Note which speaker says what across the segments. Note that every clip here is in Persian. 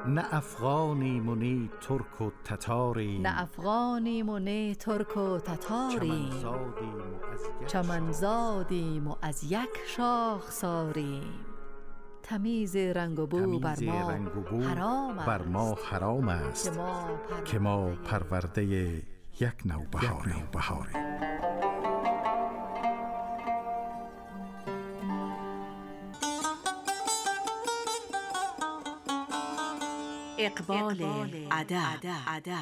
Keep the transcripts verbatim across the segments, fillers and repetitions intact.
Speaker 1: نه افغانیم و نی ترک و تتاریم،
Speaker 2: نه افغانیم و نی ترک و تتاریم، چمنزادیم و از یک شاخساریم. تمیز رنگ و بو بر ما حرام است,
Speaker 1: بر ما حرام است
Speaker 2: که ما,
Speaker 1: که ما پرورده یک نوبهاریم.
Speaker 3: اقبال ادب.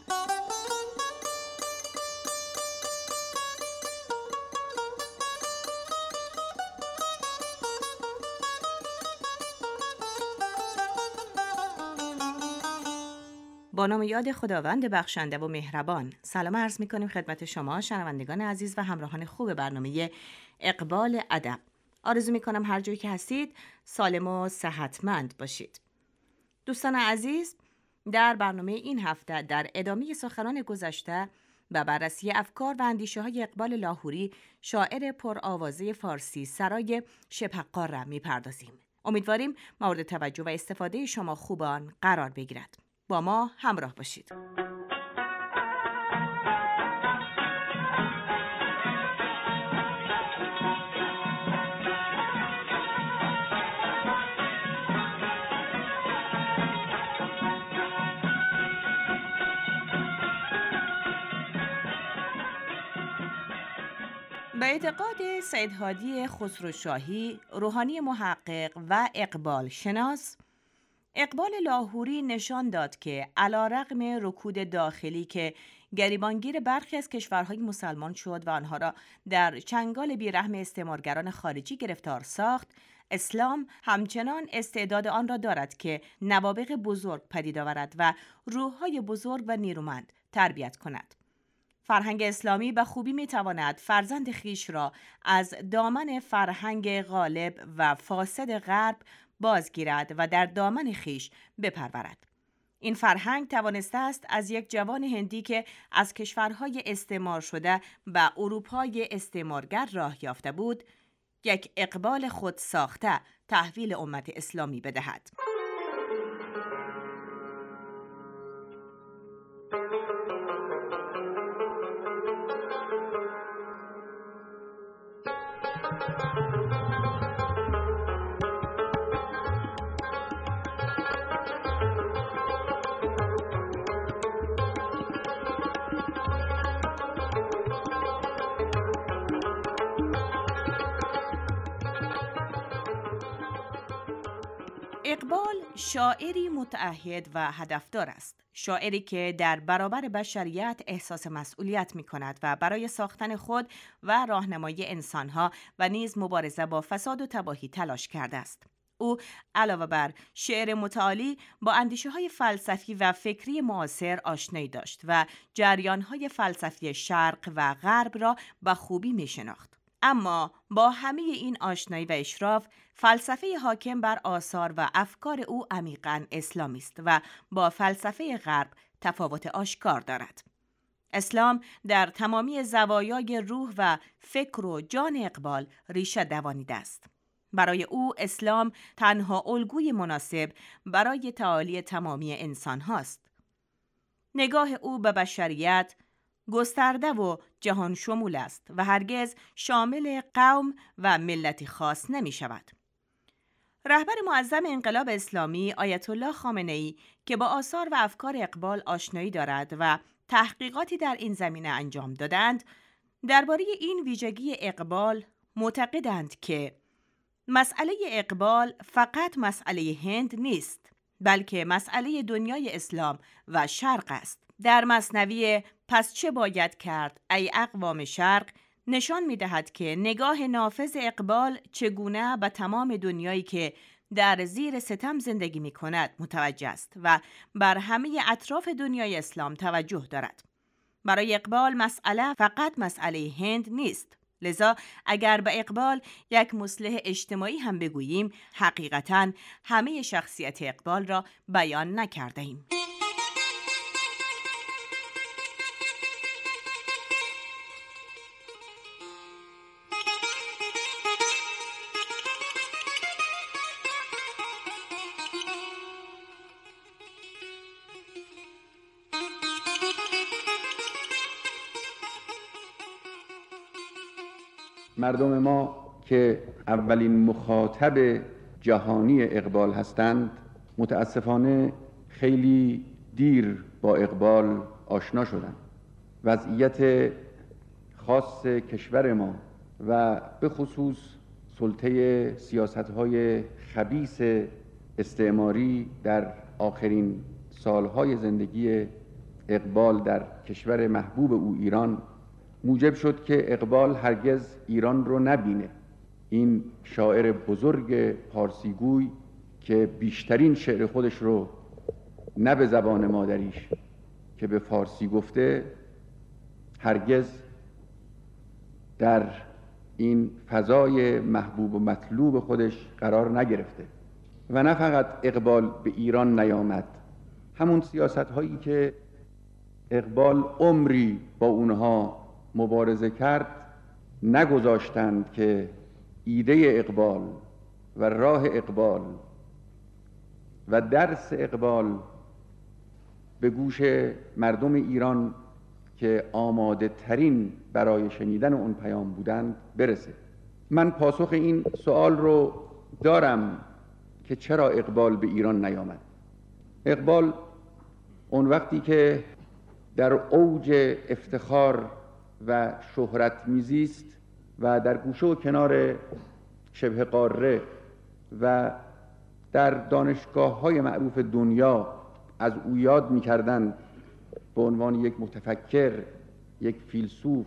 Speaker 3: با نام یاد خداوند بخشنده و مهربان. سلام عرض می کنیم خدمت شما شنوندگان عزیز و همراهان خوب برنامه اقبال ادب. آرزو می کنم هر جایی که هستید سالم و صحتمند باشید. دوستان عزیز، در برنامه این هفته در ادامه سخنان گذشته و بررسی افکار و اندیشه های اقبال لاهوری، شاعر پرآوازه فارسی سرای شبحقار را می پردازیم. امیدواریم مورد توجه و استفاده شما خوبان قرار بگیرد. با ما همراه باشید. به اعتقاد سید هادی خسروشاهی، روحانی محقق و اقبال شناس، اقبال لاهوری نشان داد که علی‌رغم رکود داخلی که گریبانگیر برخی از کشورهای مسلمان شد و آنها را در چنگال بیرحم استعمارگران خارجی گرفتار ساخت، اسلام همچنان استعداد آن را دارد که نوابغ بزرگ پدید آورد و روح‌های بزرگ و نیرومند تربیت کند. فرهنگ اسلامی به خوبی می‌تواند فرزند خیش را از دامن فرهنگ غالب و فاسد غرب بازگیرد و در دامن خیش بپرورد. این فرهنگ توانسته است از یک جوان هندی که از کشورهای استعمار شده و اروپای استعمارگر راه یافته بود، یک اقبال خود ساخته تحویل امت اسلامی بدهد. اقبال شاعری متعهد و هدفدار است. شاعری که در برابر بشریت احساس مسئولیت می کند و برای ساختن خود و راهنمایی انسانها و نیز مبارزه با فساد و تباهی تلاش کرده است. او علاوه بر شعر متعالی با اندیشه های فلسفی و فکری معاصر آشنایی داشت و جریان های فلسفی شرق و غرب را به خوبی می شناخت. اما با همه این آشنایی و اشراف، فلسفه حاکم بر آثار و افکار او عمیقاً اسلامی است و با فلسفه غرب تفاوت آشکار دارد. اسلام در تمامی زوایای روح و فکر و جان اقبال ریشه دوانیده است. برای او اسلام تنها الگوی مناسب برای تعالی تمامی انسان هاست. نگاه او به بشریت گسترده و جهان شمول است و هرگز شامل قوم و ملتی خاص نمی شود. رهبر معظم انقلاب اسلامی آیت الله خامنه‌ای که با آثار و افکار اقبال آشنایی دارد و تحقیقاتی در این زمینه انجام دادند، درباره این ویژگی اقبال معتقدند که مسئله اقبال فقط مسئله هند نیست، بلکه مسئله دنیای اسلام و شرق است. در مثنوی پس چه باید کرد ای اقوام شرق نشان می دهد که نگاه نافذ اقبال چگونه به تمام دنیایی که در زیر ستم زندگی می کند متوجه است و بر همه اطراف دنیای اسلام توجه دارد. برای اقبال مسئله فقط مسئله هند نیست. لذا اگر به اقبال یک مصلح اجتماعی هم بگوییم، حقیقتاً همه شخصیت اقبال را بیان نکرده ایم.
Speaker 4: مردم ما که اولین مخاطب جهانی اقبال هستند متاسفانه خیلی دیر با اقبال آشنا شدند. وضعیت خاص کشور ما و به خصوص سلطه سیاست‌های خبیث استعماری در آخرین سالهای زندگی اقبال در کشور محبوب او ایران موجب شد که اقبال هرگز ایران رو نبینه. این شاعر بزرگ پارسیگوی که بیشترین شعر خودش رو نه به زبان مادریش که به فارسی گفته، هرگز در این فضای محبوب و مطلوب خودش قرار نگرفته. و نه فقط اقبال به ایران نیامد، همون سیاست هایی که اقبال عمری با اونها مبارزه کرد نگذاشتند که ایده اقبال و راه اقبال و درس اقبال به گوش مردم ایران که آماده ترین برای شنیدن اون پیام بودند برسه. من پاسخ این سوال رو دارم که چرا اقبال به ایران نیامد. اقبال اون وقتی که در اوج افتخار و شهرت میزیست و در گوشه و کنار شبه قاره و در دانشگاه‌های معروف دنیا از او یاد می‌کردند به عنوان یک متفکر، یک فیلسوف،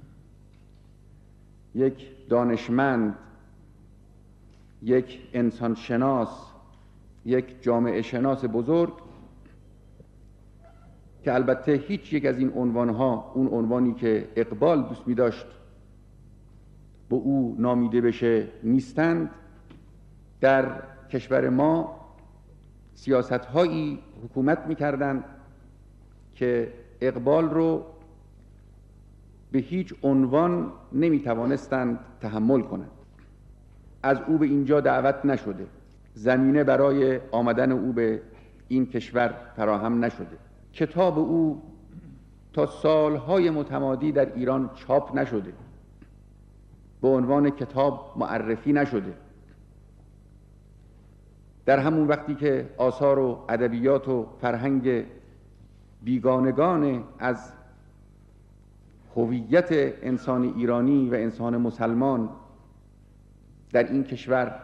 Speaker 4: یک دانشمند، یک انسان شناس، یک جامعه شناس بزرگ، که البته هیچ یک از این عنوانها اون عنوانی که اقبال دوست می داشت به او نامیده بشه نیستند. در کشور ما سیاست‌هایی حکومت می‌کردند که اقبال رو به هیچ عنوان نمی‌توانستند تحمل کنند. از او به اینجا دعوت نشده، زمینه برای آمدن او به این کشور فراهم نشده، کتاب او تا سالهای متمادی در ایران چاپ نشده، به عنوان کتاب معرفی نشده. در همون وقتی که آثار و ادبیات و فرهنگ بیگانگان از هویت انسان ایرانی و انسان مسلمان در این کشور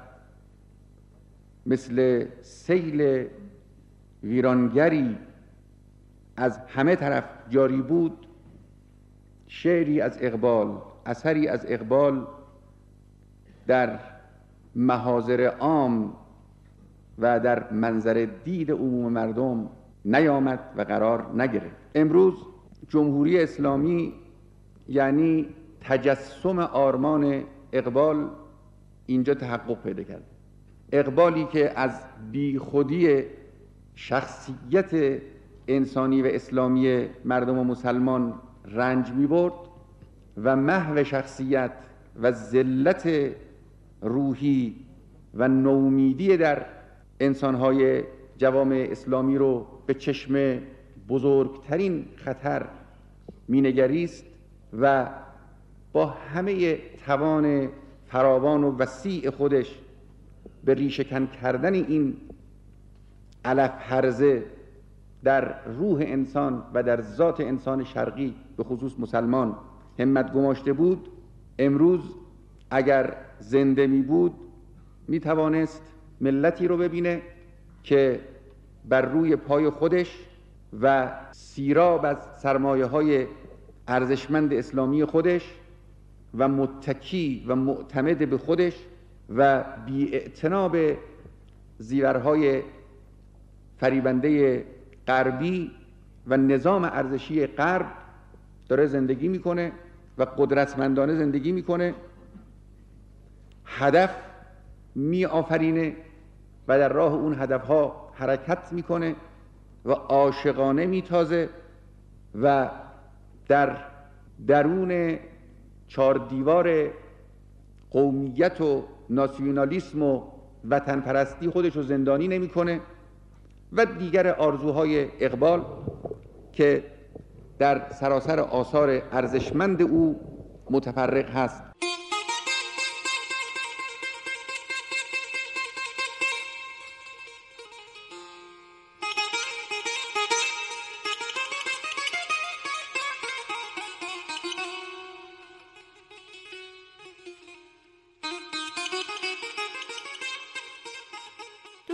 Speaker 4: مثل سیل ویرانگری از همه طرف جاری بود، شعری از اقبال، اثری از اقبال در محاضر عام و در منظر دید عموم مردم نیامد و قرار نگرفت. امروز جمهوری اسلامی یعنی تجسم آرمان اقبال اینجا تحقق پیدا کرد. اقبالی که از بیخودی شخصیت انسانی و اسلامی مردم و مسلمان رنج می برد و محو شخصیت و ذلت روحی و نومیدی در انسانهای جوامع اسلامی رو به چشم بزرگترین خطر مینگریست و با همه توان فراوان و وسیع خودش به ریشه‌کن کردن این علف هرزه در روح انسان و در ذات انسان شرقی به خصوص مسلمان همت گماشته بود. امروز اگر زنده می بود می توانست ملتی رو ببینه که بر روی پای خودش و سیراب از سرمایه های ارزشمند اسلامی خودش و متکی و معتمد به خودش و بی‌اعتنا به زیورهای فریبنده غربی و نظام ارزشی غرب داره زندگی میکنه و قدرتمندانه زندگی میکنه، هدف می آفرینه و در راه اون هدفها حرکت میکنه و عاشقانه میتازه و در درون چار دیوار قومیت و ناسیونالیسم و وطن پرستی خودش رو زندانی نمیکنه و دیگر آرزوهای اقبال که در سراسر آثار ارزشمند او متفرق هست.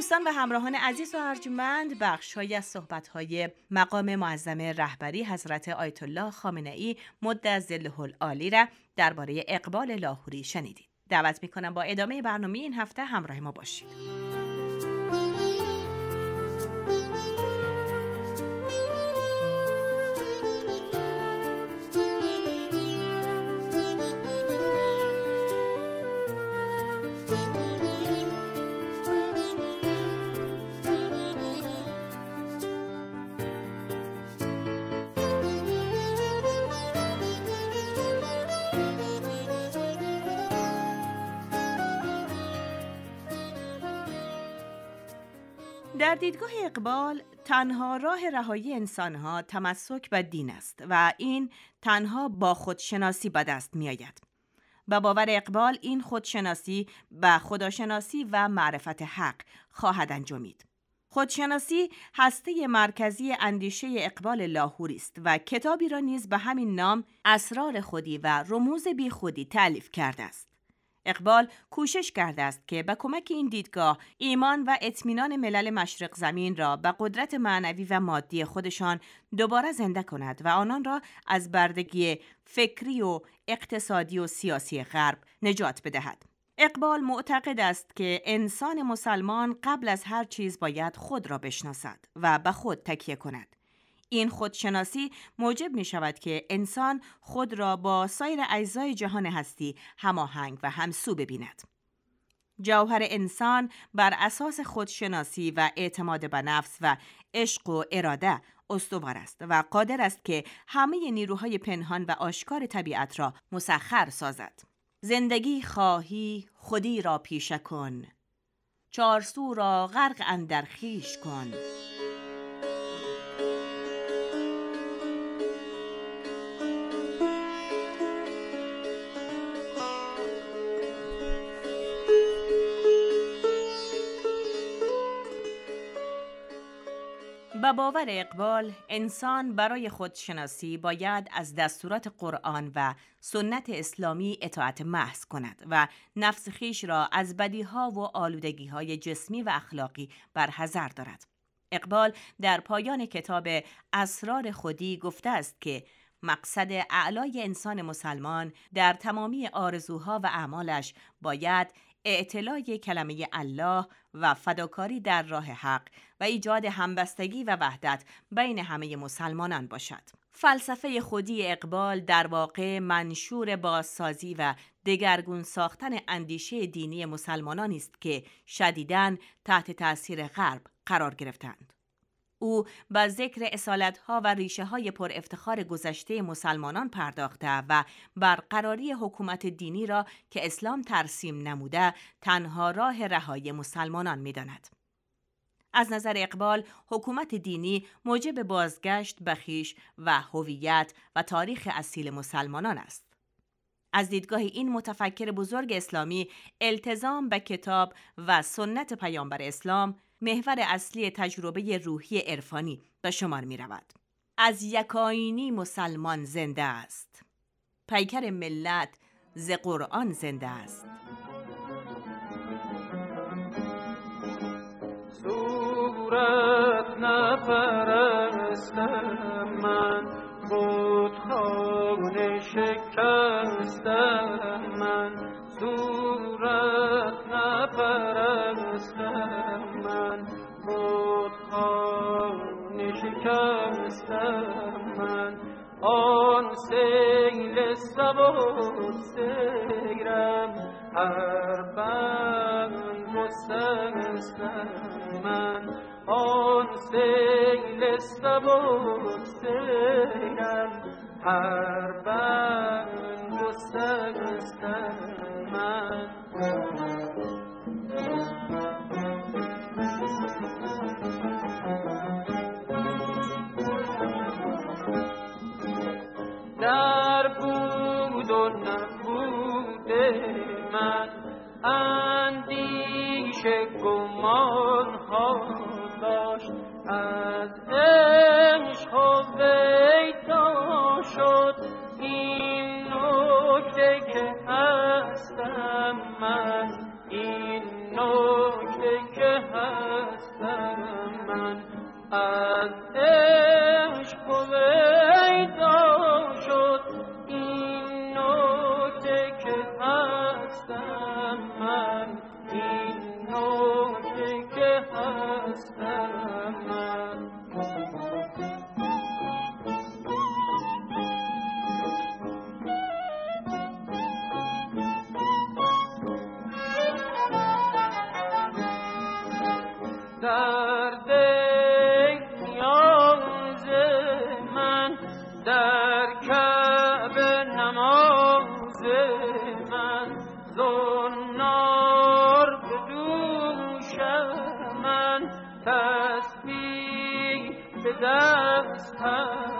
Speaker 3: دوستان و همراهان عزیز و ارجمند، بخش‌هایی از صحبت‌های مقام معظم رهبری حضرت آیت الله خامنه‌ای مد ظله العالی را درباره اقبال لاهوری شنیدید. دعوت می‌کنم با ادامه برنامه این هفته همراه ما باشید. در دیدگاه اقبال، تنها راه رهایی انسانها تمسک به دین است و این تنها با خودشناسی به دست می آید. به باور اقبال این خودشناسی به خداشناسی و معرفت حق خواهد انجامید. خودشناسی هسته مرکزی اندیشه اقبال لاهوری است و کتابی را نیز به همین نام اسرار خودی و رموز بی خودی تألیف کرده است. اقبال کوشش کرده است که به کمک این دیدگاه ایمان و اطمینان ملل مشرق زمین را به قدرت معنوی و مادی خودشان دوباره زنده کند و آنان را از بردگی فکری و اقتصادی و سیاسی غرب نجات بدهد. اقبال معتقد است که انسان مسلمان قبل از هر چیز باید خود را بشناسد و به خود تکیه کند. این خودشناسی موجب می شود که انسان خود را با سایر اجزای جهان هستی هماهنگ و همسو ببیند. جوهر انسان بر اساس خودشناسی و اعتماد به نفس و عشق و اراده استوار است و قادر است که همه نیروهای پنهان و آشکار طبیعت را مسخر سازد. زندگی خواهی خودی را پیشه کن، چارسو را غرق اندر خویش کن. به باور اقبال، انسان برای خودشناسی باید از دستورات قرآن و سنت اسلامی اطاعت محض کند و نفس خویش را از بدیها و آلودگی‌های جسمی و اخلاقی برحذر دارد. اقبال در پایان کتاب اسرار خودی گفته است که مقصد اعلای انسان مسلمان در تمامی آرزوها و اعمالش باید اعتلای کلمه الله و فداکاری در راه حق و ایجاد همبستگی و وحدت بین همه مسلمانان باشد. فلسفه خودی اقبال در واقع منشور بازسازی و دگرگون ساختن اندیشه دینی مسلمانان است که شدیداً تحت تأثیر غرب قرار گرفتند. او با ذکر اصالت‌ها و ریشه‌های پر افتخار گذشته مسلمانان پرداخته و برقراری حکومت دینی را که اسلام ترسیم نموده تنها راه رهایی مسلمانان می‌داند. از نظر اقبال، حکومت دینی موجب بازگشت به خویش و هویت و تاریخ اصیل مسلمانان است. از دیدگاه این متفکر بزرگ اسلامی، التزام به کتاب و سنت پیامبر اسلام محور اصلی تجربه روحی عرفانی به شمار می رود. از یکاینی مسلمان زنده است، پیکر ملت ز قرآن زنده است.
Speaker 5: صورت نپرستم من، بتخانه شکستم من. صورت نپرستم من، بتخانه شکستم من. آن سیل سبک سیرم هر بند گسستم من. آن سیل سبک سیرم هر بند گسستم من. در بود و نبود من اندیشه گمان ها داشت. از عشق و بیتا شد این نکته که هستم من. این نکته که هستم نماز من زنار به دوش من تسبیح به دستم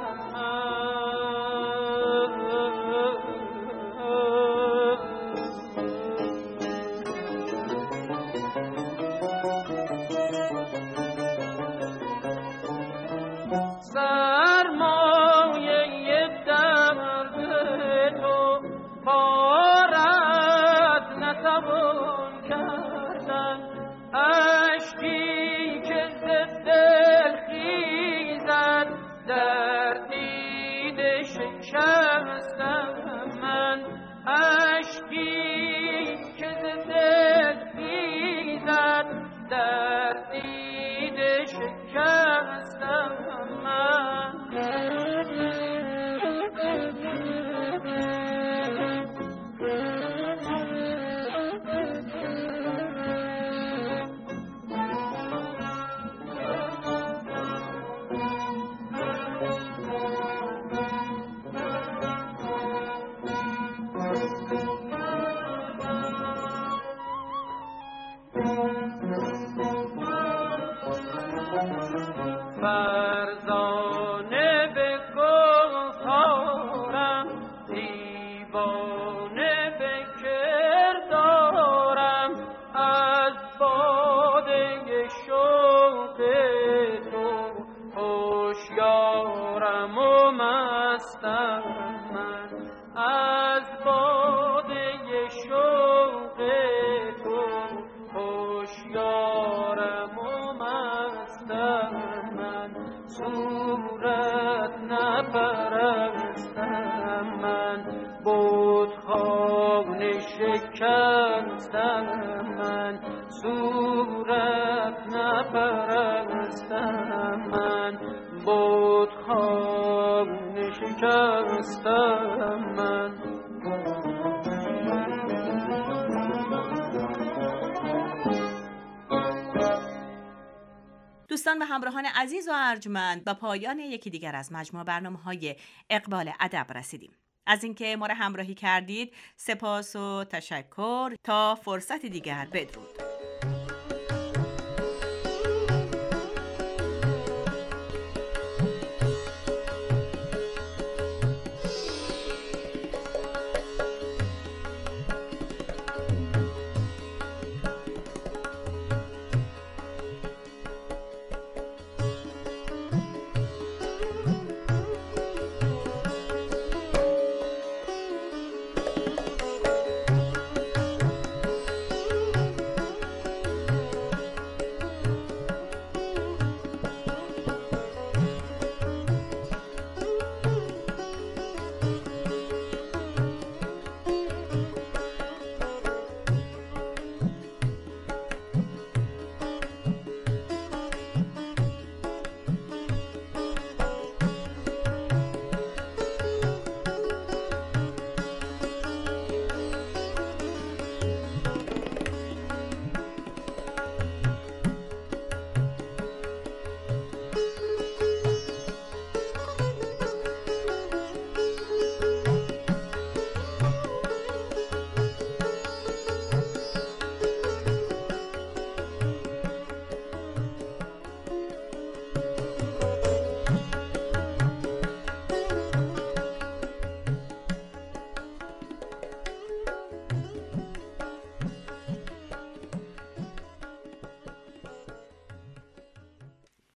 Speaker 3: دوستان و همراهان عزیز و ارجمند، به پایان یکی دیگر از مجموعه برنامه‌های اقبال ادب رسیدیم. از اینکه ما را همراهی کردید سپاس و تشکر. تا فرصت دیگر، بدرود.